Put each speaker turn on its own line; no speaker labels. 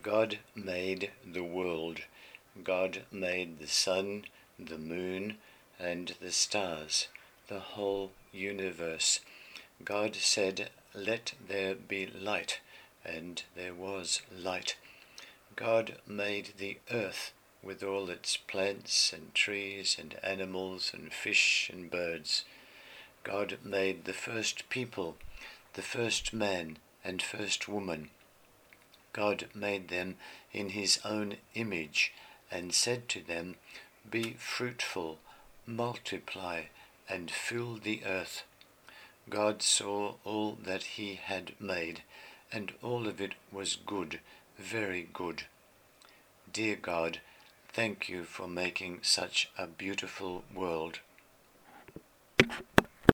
God made the world. God made the sun, the moon, and the stars, the whole universe. God said, "Let there be light," and there was light. God made the earth with all its plants and trees and animals and fish and birds. God made the first people, the first man and first woman. God made them in his own image and said to them, "Be fruitful, multiply, and fill the earth." God saw all that he had made, and all of it was good, very good. Dear God, thank you for making such a beautiful world.